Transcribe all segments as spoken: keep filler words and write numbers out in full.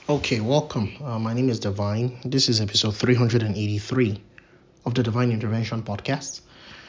Okay, welcome. Uh, my name is Divine. This is episode three hundred eighty-three of the Divine Intervention Podcast.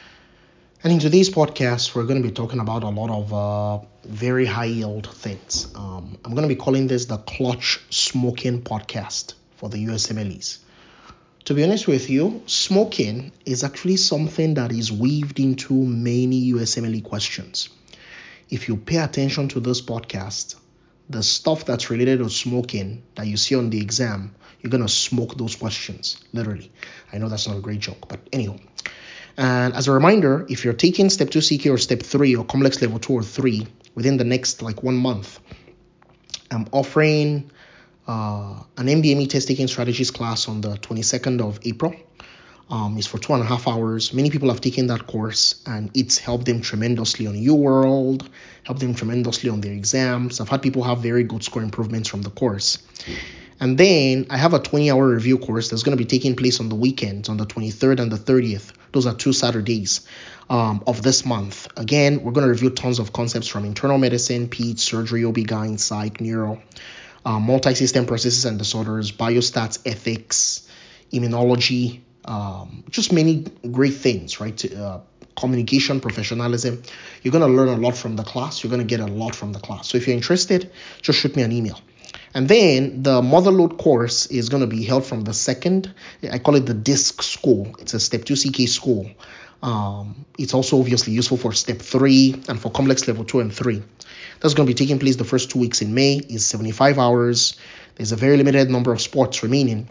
And in today's podcast, we're going to be talking about a lot of uh, very high yield things. Um, I'm going to be calling this the Clutch Smoking Podcast for the U S M L Es. To be honest with you, smoking is actually something that is weaved into many U S M L E questions. If you pay attention to this podcast, the stuff that's related to smoking that you see on the exam, you're going to smoke those questions, literally. I know that's not a great joke, but anyhow. And as a reminder, if you're taking step two C K or step three or complex level two or three within the next like one month, I'm offering uh, an M B M E test taking strategies class on the twenty-second of April. Um, it's for two and a half hours. Many people have taken that course and it's helped them tremendously on UWorld, helped them tremendously on their exams. I've had people have very good score improvements from the course. And then I have a twenty hour review course that's going to be taking place on the weekends on the twenty-third and the thirtieth. Those are two Saturdays um, of this month. Again, we're going to review tons of concepts from internal medicine, peds, surgery, O B G Y N, psych, neuro, uh, multi-system processes and disorders, biostats, ethics, immunology, um, just many great things, right? Uh, communication, professionalism. You're going to learn a lot from the class. You're going to get a lot from the class. So if you're interested, just shoot me an email. And then the Motherload course is going to be held from the second. I call it the DISC school. It's a step two C K school. Um, it's also obviously useful for step three and for complex level two and three. That's going to be taking place the first two weeks in May. It's seventy-five hours. There's a very limited number of spots remaining.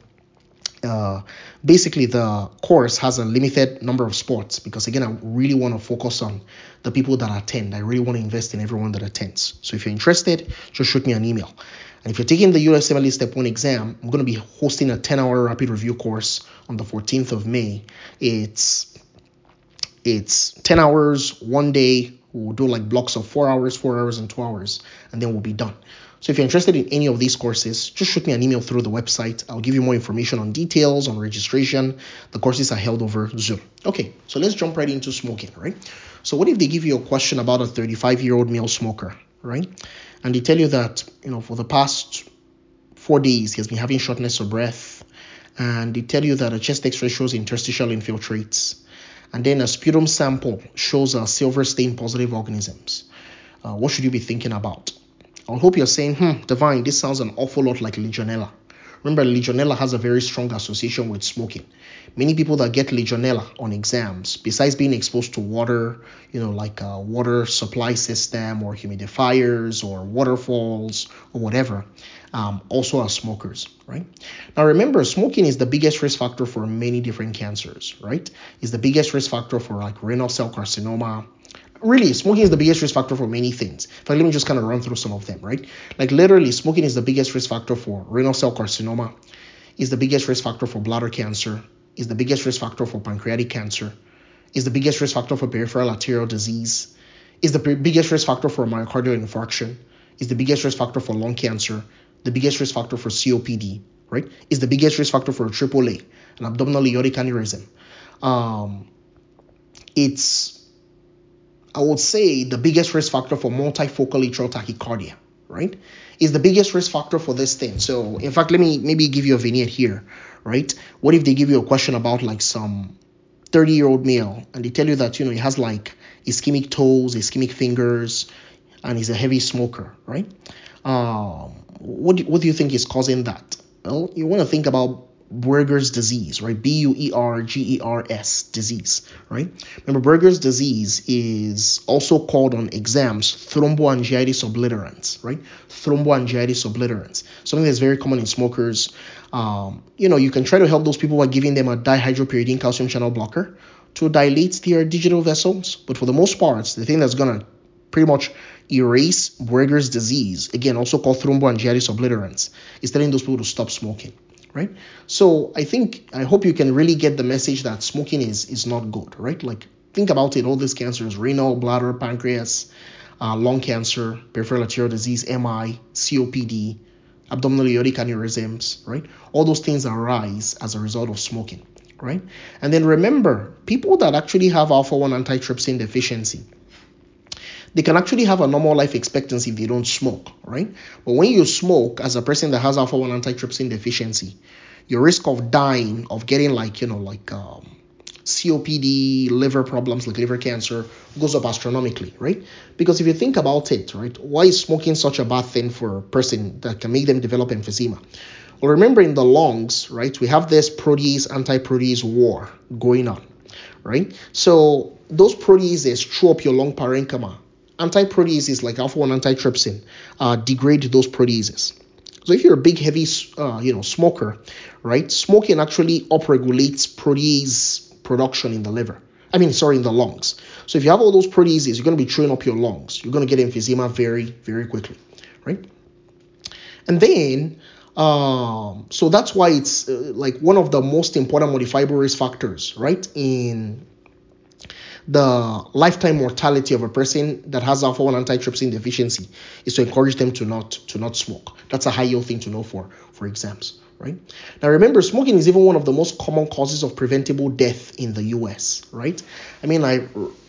Uh, basically, the course has a limited number of spots because, again, I really want to focus on the people that attend. I really want to invest in everyone that attends. So if you're interested, just shoot me an email. And if you're taking the U S M L E Step one exam, I'm going to be hosting a ten hour rapid review course on the fourteenth of May. It's it's ten hours, one day. We'll do like blocks of four hours, four hours, and two hours, and then we'll be done. So if you're interested in any of these courses, just shoot me an email through the website. I'll give you more information on details, on registration. The courses are held over Zoom. Okay, so let's jump right into smoking, right? So what if they give you a question about a thirty-five-year-old male smoker, right? And they tell you that, you know, for the past four days, he has been having shortness of breath. And they tell you that a chest X-ray shows interstitial infiltrates. And then a sputum sample shows a silver stain positive organisms. Uh, what should you be thinking about? I hope you're saying, hmm, Divine, this sounds an awful lot like Legionella. Remember, Legionella has a very strong association with smoking. Many people that get Legionella on exams, besides being exposed to water, you know, like a water supply system or humidifiers or waterfalls or whatever, um, also are smokers, right? Now, remember, smoking is the biggest risk factor for many different cancers, right? It's the biggest risk factor for like renal cell carcinoma. Really, smoking is the biggest risk factor for many things. But let me just kind of run through some of them, right? Like literally, smoking is the biggest risk factor for renal cell carcinoma, is the biggest risk factor for bladder cancer, is the biggest risk factor for pancreatic cancer, is the biggest risk factor for peripheral arterial disease, is the biggest risk factor for myocardial infarction, is the biggest risk factor for lung cancer, the biggest risk factor for C O P D, right? Is the biggest risk factor for triple A, an abdominal aortic aneurysm. Um, it's I would say the biggest risk factor for multifocal atrial tachycardia, right? Is the biggest risk factor for this thing. So in fact, let me maybe give you a vignette here, right? What if they give you a question about like some thirty year old male and they tell you that, you know, he has like ischemic toes, ischemic fingers, and he's a heavy smoker, right? Um, what do, what do you think is causing that? Well, you want to think about Buerger's disease, right? B U E R G E R S disease, right? Remember, Buerger's disease is also called on exams thromboangiitis obliterans, right? Thromboangiitis obliterans, something that's very common in smokers. Um, you know, you can try to help those people by giving them a dihydropyridine calcium channel blocker to dilate their digital vessels, but for the most part, the thing that's gonna pretty much erase Buerger's disease, again, also called thromboangiitis obliterans, is telling those people to stop smoking. Right? So I think, I hope you can really get the message that smoking is is not good, right? Like, think about it, all these cancers, renal, bladder, pancreas, uh, lung cancer, peripheral arterial disease, M I, C O P D, abdominal aortic aneurysms, right? All those things arise as a result of smoking, right? And then remember, people that actually have alpha one antitrypsin deficiency, they can actually have a normal life expectancy if they don't smoke, right? But when you smoke, as a person that has alpha one antitrypsin deficiency, your risk of dying, of getting like, you know, like um, C O P D, liver problems like liver cancer, goes up astronomically, right? Because if you think about it, right, why is smoking such a bad thing for a person that can make them develop emphysema? Well, remember in the lungs, right, we have this protease anti-protease war going on, right? So those proteases chew up your lung parenchyma. Anti-proteases like alpha one antitrypsin uh, degrade those proteases. So if you're a big, heavy, uh, you know, smoker, right, smoking actually upregulates protease production in the liver. I mean, sorry, in the lungs. So if you have all those proteases, you're going to be chewing up your lungs. You're going to get emphysema very, very quickly, right? And then, um, so that's why it's uh, like one of the most important modifiable risk factors, right, in the lifetime mortality of a person that has alpha one antitrypsin deficiency is to encourage them to not to not smoke. That's a high yield thing to know for for exams, right? Now remember, smoking is even one of the most common causes of preventable death in the U S, right? I mean, I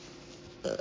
uh,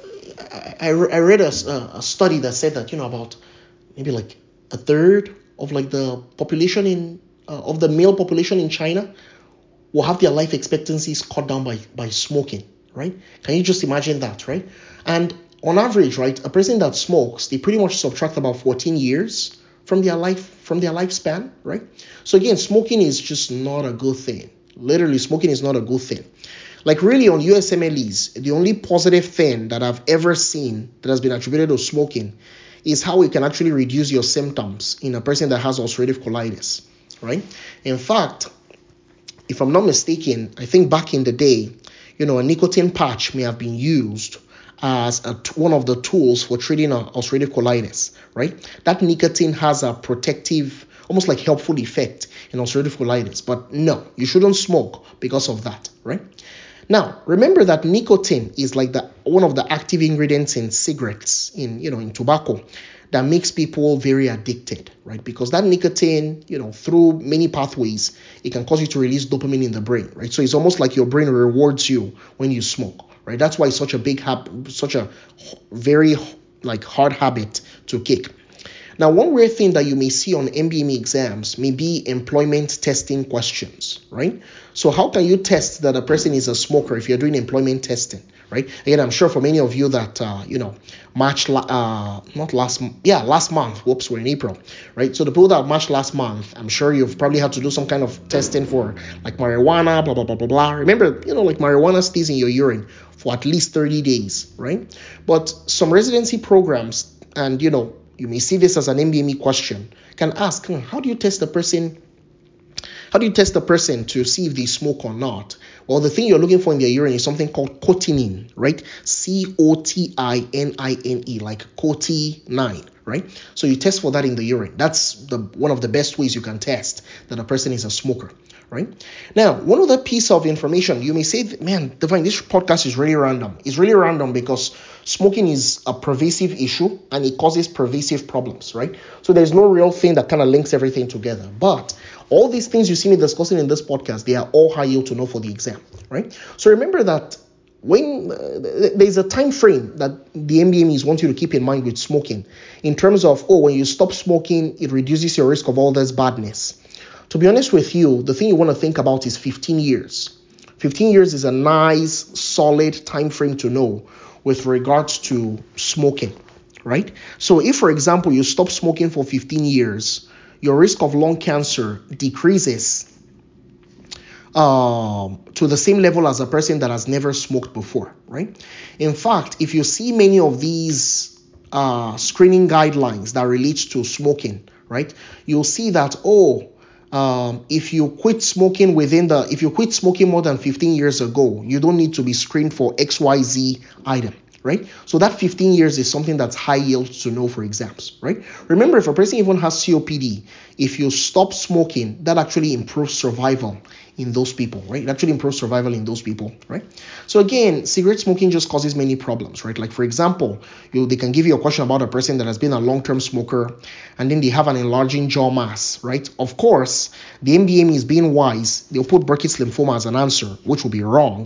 I, I read a, a study that said that, you know, about maybe like a third of like the population in uh, of the male population in China will have their life expectancies cut down by by smoking, right? Can you just imagine that, right? And on average, right, a person that smokes, they pretty much subtract about fourteen years from their life from their lifespan, right? So again, smoking is just not a good thing. Literally, smoking is not a good thing. Like really on U S M L Es, the only positive thing that I've ever seen that has been attributed to smoking is how it can actually reduce your symptoms in a person that has ulcerative colitis, right? In fact, if I'm not mistaken, I think back in the day, you know, a nicotine patch may have been used as a, one of the tools for treating ulcerative colitis, right? That nicotine has a protective, almost like helpful effect in ulcerative colitis. But no, you shouldn't smoke because of that, right? Now, remember that nicotine is like the one of the active ingredients in cigarettes, in, you know, in tobacco, that makes people very addicted, right? Because that nicotine, you know, through many pathways, it can cause you to release dopamine in the brain, right? So it's almost like your brain rewards you when you smoke, right? That's why it's such a big habit, such a very like hard habit to kick. Now, one weird thing that you may see on M B M E exams may be employment testing questions, right? So how can you test that a person is a smoker if you're doing employment testing, right? Again, I'm sure for many of you that, uh, you know, March, uh, not last, yeah, last month, whoops, we're in April, right? So the people that matched last month, I'm sure you've probably had to do some kind of testing for like marijuana, blah, blah, blah, blah, blah. Remember, you know, like marijuana stays in your urine for at least thirty days, right? But some residency programs, and, you know, you may see this as an M B M E question, can ask, hmm, how do you test the person? How do you test the person to see if they smoke or not? Well, the thing you're looking for in their urine is something called cotinine, right? C O T I N I N E, like cotinine, right? So you test for that in the urine. That's the one of the best ways you can test that a person is a smoker, right? Now, one other piece of information, you may say, man, Divine, this podcast is really random. It's really random because smoking is a pervasive issue and it causes pervasive problems, right? So there's no real thing that kind of links everything together. But all these things you see me discussing in this podcast, they are all high yield to know for the exam, right? So remember that when uh, there's a time frame that the M B M Es want you to keep in mind with smoking, in terms of, oh, when you stop smoking, it reduces your risk of all this badness. To be honest with you, the thing you want to think about is fifteen years. fifteen years is a nice, solid time frame to know with regards to smoking, right? So if, for example, you stop smoking for fifteen years, your risk of lung cancer decreases um, to the same level as a person that has never smoked before, right? In fact, if you see many of these uh, screening guidelines that relate to smoking, right, you'll see that, oh, um, if you quit smoking within the, if you quit smoking more than fifteen years ago, you don't need to be screened for X Y Z item. Right? So that fifteen years is something that's high yield to know for exams, right? Remember, if a person even has C O P D, if you stop smoking, that actually improves survival in those people, right? It actually improves survival in those people, right? So again, cigarette smoking just causes many problems, right? Like for example, you they can give you a question about a person that has been a long-term smoker and then they have an enlarging jaw mass, right? Of course, the M D M E is being wise. They'll put Burkitt's lymphoma as an answer, which will be wrong,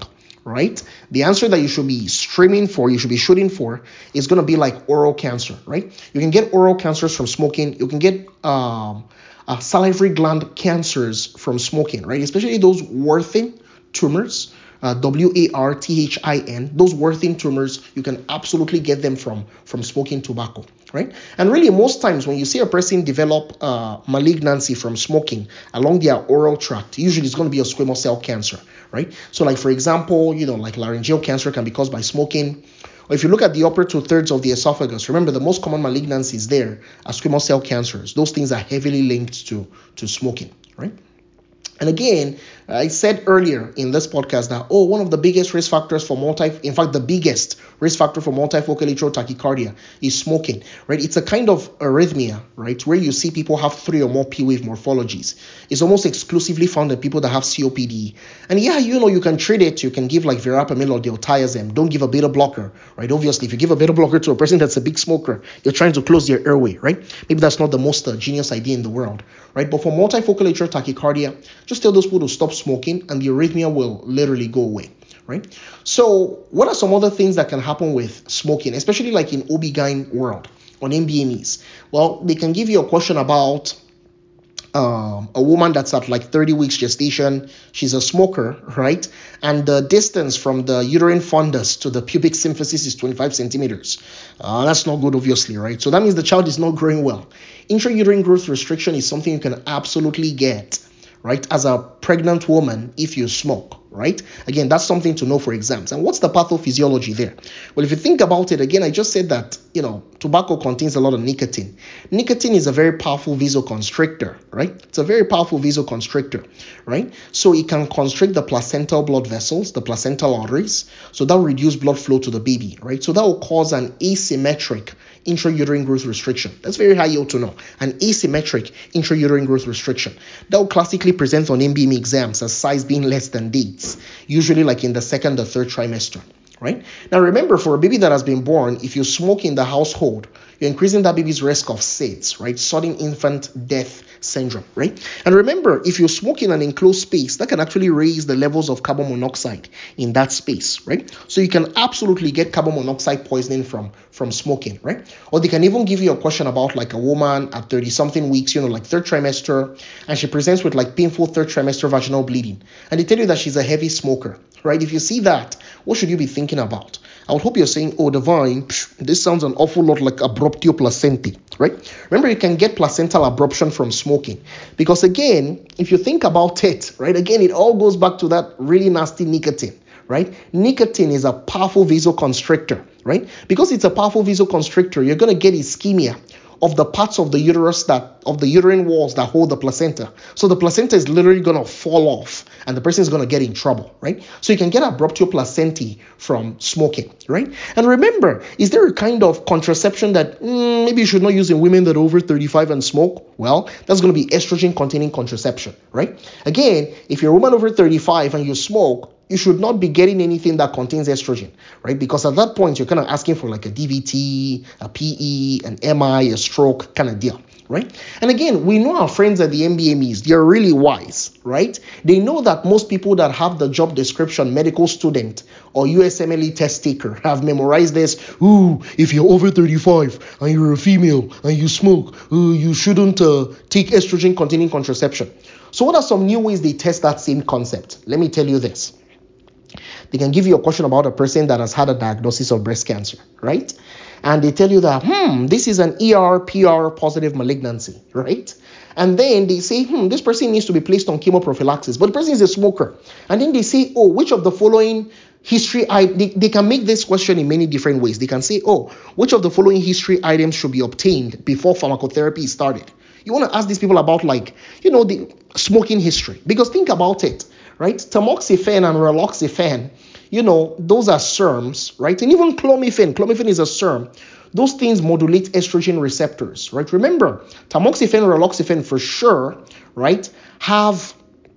right? The answer that you should be streaming for, you should be shooting for, is going to be like oral cancer, right? You can get oral cancers from smoking. You can get um, uh, salivary gland cancers from smoking, right? Especially those Warthin tumors, uh, W A R T H I N, those Warthin tumors, you can absolutely get them from, from smoking tobacco, right? And really, most times when you see a person develop uh, malignancy from smoking along their oral tract, usually it's going to be a squamous cell cancer, right? So like, for example, you know, like laryngeal cancer can be caused by smoking. Or if you look at the upper two thirds of the esophagus, remember the most common malignancies there are squamous cell cancers. Those things are heavily linked to, to smoking, right? And again, I said earlier in this podcast that, oh, one of the biggest risk factors for multi, in fact, the biggest risk factor for multifocal atrial tachycardia is smoking, right? It's a kind of arrhythmia, right, where you see people have three or more P-wave morphologies. It's almost exclusively found in people that have C O P D. And yeah, you know, you can treat it. You can give like verapamil or diltiazem. Don't give a beta blocker, right? Obviously, if you give a beta blocker to a person that's a big smoker, you're trying to close their airway, right? Maybe that's not the most uh, genius idea in the world, right? But for multifocal atrial tachycardia, just tell those people to stop smoking and the arrhythmia will literally go away, right? So what are some other things that can happen with smoking, especially like in O B G Y N world on M B M Es? Well, they can give you a question about um, a woman that's at like thirty weeks gestation. She's a smoker, right? And the distance from the uterine fundus to the pubic symphysis is twenty-five centimeters. Uh, that's not good, obviously, right? So that means the child is not growing well. Intrauterine growth restriction is something you can absolutely get, right, as a pregnant woman if you smoke, right? Again, that's something to know for exams. And what's the pathophysiology there? Well, if you think about it, again, I just said that, you know, tobacco contains a lot of nicotine. Nicotine is a very powerful vasoconstrictor, right? It's a very powerful vasoconstrictor, right? So it can constrict the placental blood vessels, the placental arteries. So that will reduce blood flow to the baby, right? So that will cause an asymmetric intrauterine growth restriction. That's very high yield to know. An asymmetric intrauterine growth restriction. That will classically present on M B M E exams as size being less than dates, usually like in the second or third trimester, right? Now remember, for a baby that has been born, if you smoke in the household, you're increasing that baby's risk of S I D S, right? Sudden infant death syndrome, right? And remember, if you smoke in an enclosed space, that can actually raise the levels of carbon monoxide in that space, right? So you can absolutely get carbon monoxide poisoning from, from smoking, right? Or they can even give you a question about like a woman at thirty something weeks, you know, like third trimester, and she presents with like painful third trimester vaginal bleeding. And they tell you that she's a heavy smoker, right? If you see that, what should you be thinking about? I would hope you're saying, oh, Divine, psh, this sounds an awful lot like abruptio placentae, right? Remember, you can get placental abruption from smoking. Because again, if you think about it, right, again, it all goes back to that really nasty nicotine, right? Nicotine is a powerful vasoconstrictor, right? Because it's a powerful vasoconstrictor, you're going to get ischemia of the parts of the uterus that, of the uterine walls that hold the placenta. So the placenta is literally going to fall off and the person is going to get in trouble, right? So you can get abruptio placentae from smoking, right? And remember, is there a kind of contraception that mm, maybe you should not use in women that are over thirty-five and smoke? Well, that's going to be estrogen-containing contraception, right? Again, if you're a woman over thirty-five and you smoke, you should not be getting anything that contains estrogen, right? Because at that point, you're kind of asking for like a D V T, a P E, an M I, a stroke kind of deal, right? And again, we know our friends at the M B M Es, they're really wise, right? They know that most people that have the job description, medical student or U S M L E test taker, have memorized this. Ooh, if you're over thirty-five and you're a female and you smoke, ooh, you shouldn't uh, take estrogen-containing contraception. So what are some new ways they test that same concept? Let me tell you this. They can give you a question about a person that has had a diagnosis of breast cancer, right? And they tell you that, hmm, this is an E R P R positive malignancy, right? And then they say, hmm, this person needs to be placed on chemoprophylaxis, but the person is a smoker. And then they say, oh, which of the following history, I, they, they can make this question in many different ways. They can say, oh, which of the following history items should be obtained before pharmacotherapy is started? You want to ask these people about, like, you know, the smoking history. Because think about it, right? Tamoxifen and raloxifene, you know, those are SERMs, right? And even clomiphene, clomiphene is a SERM. Those things modulate estrogen receptors, right? Remember, tamoxifen, raloxifene for sure, right, have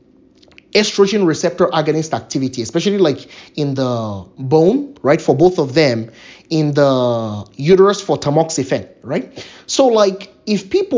estrogen receptor agonist activity, especially like in the bone, right, for both of them, in the uterus for tamoxifen, right? So like if people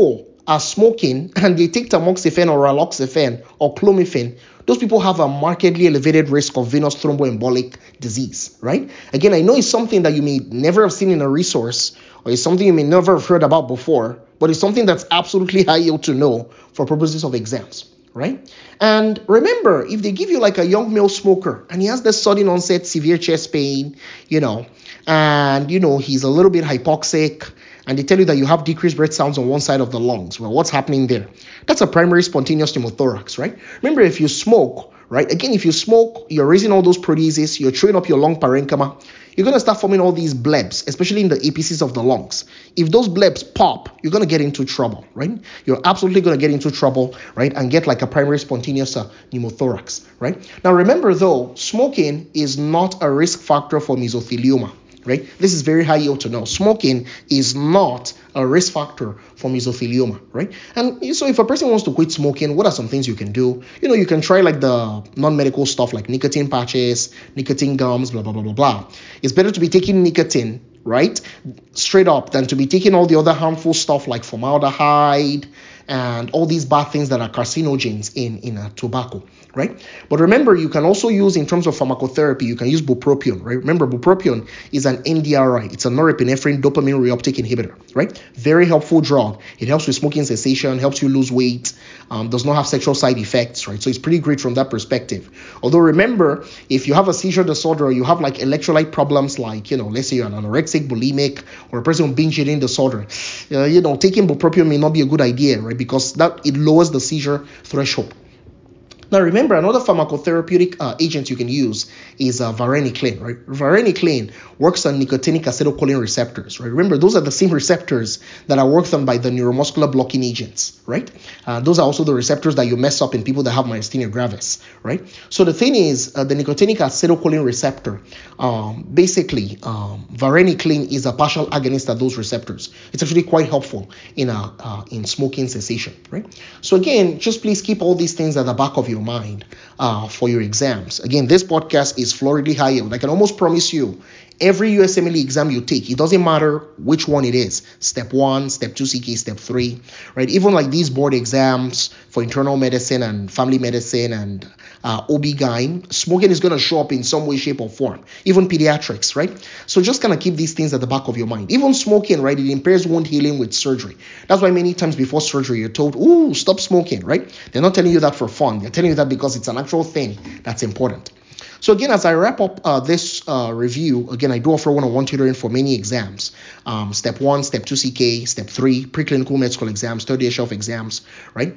are smoking and they take tamoxifen or raloxifene or clomiphene, those people have a markedly elevated risk of venous thromboembolic disease, right? Again, I know it's something that you may never have seen in a resource, or it's something you may never have heard about before, but it's something that's absolutely high yield to know for purposes of exams, right? And remember, if they give you like a young male smoker and he has this sudden onset severe chest pain, you know, and, you know, he's a little bit hypoxic, and they tell you that you have decreased breath sounds on one side of the lungs, well, what's happening there? That's a primary spontaneous pneumothorax, right? Remember, if you smoke, right, again, if you smoke, you're raising all those proteases, you're throwing up your lung parenchyma, you're going to start forming all these blebs, especially in the apices of the lungs. If those blebs pop, you're going to get into trouble, right? You're absolutely going to get into trouble, right, and get like a primary spontaneous uh, pneumothorax, right? Now, remember, though, smoking is not a risk factor for mesothelioma. Right? This is very high yield to know. Smoking is not a risk factor for mesothelioma, right? And so if a person wants to quit smoking, what are some things you can do? You know, you can try like the non-medical stuff like nicotine patches, nicotine gums, blah, blah, blah, blah, blah. It's better to be taking nicotine, right, straight up than to be taking all the other harmful stuff like formaldehyde and all these bad things that are carcinogens in, in uh, tobacco, right? But remember, you can also use, in terms of pharmacotherapy, you can use bupropion, right? Remember, bupropion is an N D R I. It's a norepinephrine dopamine reuptake inhibitor, right? Very helpful drug. It helps with smoking cessation, helps you lose weight, um, does not have sexual side effects, right? So it's pretty great from that perspective. Although remember, if you have a seizure disorder or you have like electrolyte problems, like, you know, let's say you're an anorexic, bulimic, or a person with binge eating disorder, uh, you know, taking bupropion may not be a good idea, right? Because that it lowers the seizure threshold. Now, remember, another pharmacotherapeutic uh, agent you can use is uh, varenicline, right? Varenicline works on nicotinic acetylcholine receptors, right? Remember, those are the same receptors that are worked on by the neuromuscular blocking agents, right? Uh, those are also the receptors that you mess up in people that have myasthenia gravis, right? So the thing is, uh, the nicotinic acetylcholine receptor, um, basically, um, varenicline is a partial agonist at those receptors. It's actually quite helpful in uh, uh, in smoking cessation, right? So again, just please keep all these things at the back of your mind uh, for your exams. Again, this podcast is floridly high yield. I can almost promise you, every U S M L E exam you take, it doesn't matter which one it is, step one, step two C K, step three, right? Even like these board exams for internal medicine and family medicine and uh, O B G Y N, smoking is going to show up in some way, shape, or form. Even pediatrics, right? So just kind of keep these things at the back of your mind. Even smoking, right? It impairs wound healing with surgery. That's why many times before surgery, you're told, ooh, stop smoking, right? They're not telling you that for fun. They're telling you that because it's an actual thing that's important. So again, as I wrap up uh, this uh, review, again, I do offer one-on-one tutoring for many exams. Um, step one, step two C K, step three, preclinical med school exams, third year shelf exams, right?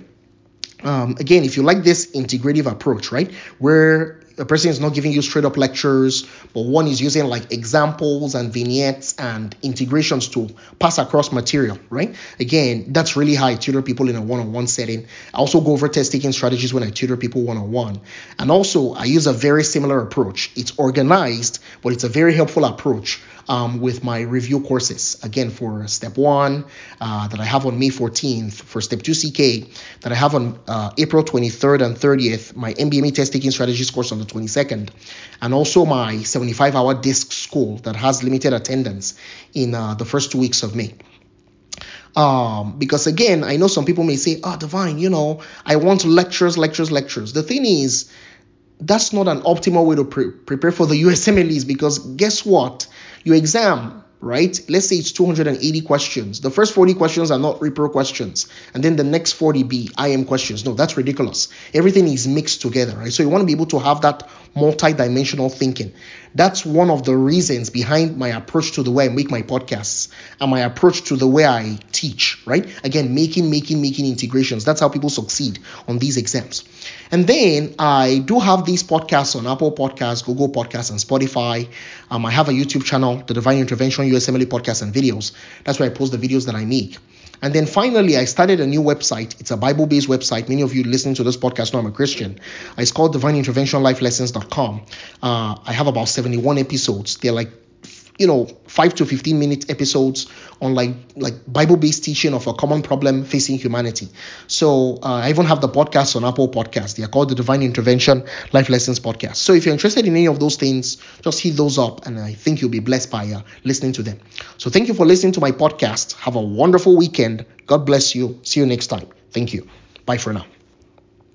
Um, again, if you like this integrative approach, right, where a person is not giving you straight up lectures, but one is using like examples and vignettes and integrations to pass across material, right? Again, that's really how I tutor people in a one-on-one setting. I also go over test taking strategies when I tutor people one-on-one. And also, I use a very similar approach. It's organized, but it's a very helpful approach um, with my review courses. Again, for step one uh, that I have on May fourteenth, for step two C K that I have on uh, April twenty-third and thirtieth, my M B M E test taking strategies course on the twenty-second, and also my seventy-five hour disc school that has limited attendance in uh, the first two weeks of May. Um, because again, I know some people may say, oh, Divine, you know, I want lectures, lectures, lectures. The thing is, that's not an optimal way to pre- prepare for the U S M L Es, because guess what? Your exam, right? Let's say it's two hundred eighty questions. The first forty questions are not repro questions, and then the next forty be I M questions. No, that's ridiculous. Everything is mixed together, right? So you want to be able to have that multi-dimensional thinking. That's one of the reasons behind my approach to the way I make my podcasts and my approach to the way I teach, right? Again, making, making, making integrations. That's how people succeed on these exams. And then I do have these podcasts on Apple Podcasts, Google Podcasts, and Spotify. Um, I have a YouTube channel, The Divine Intervention U S M L E Podcasts and Videos. That's where I post the videos that I make. And then finally, I started a new website. It's a Bible-based website. Many of you listening to this podcast know I'm a Christian. It's called divine intervention life lessons dot com. Uh, I have about seventy-one episodes. They're like you know, five to fifteen minute episodes on like like Bible-based teaching of a common problem facing humanity. So uh, I even have the podcast on Apple Podcasts. They are called the Divine Intervention Life Lessons Podcast. So if you're interested in any of those things, just hit those up, and I think you'll be blessed by uh, listening to them. So thank you for listening to my podcast. Have a wonderful weekend. God bless you. See you next time. Thank you. Bye for now.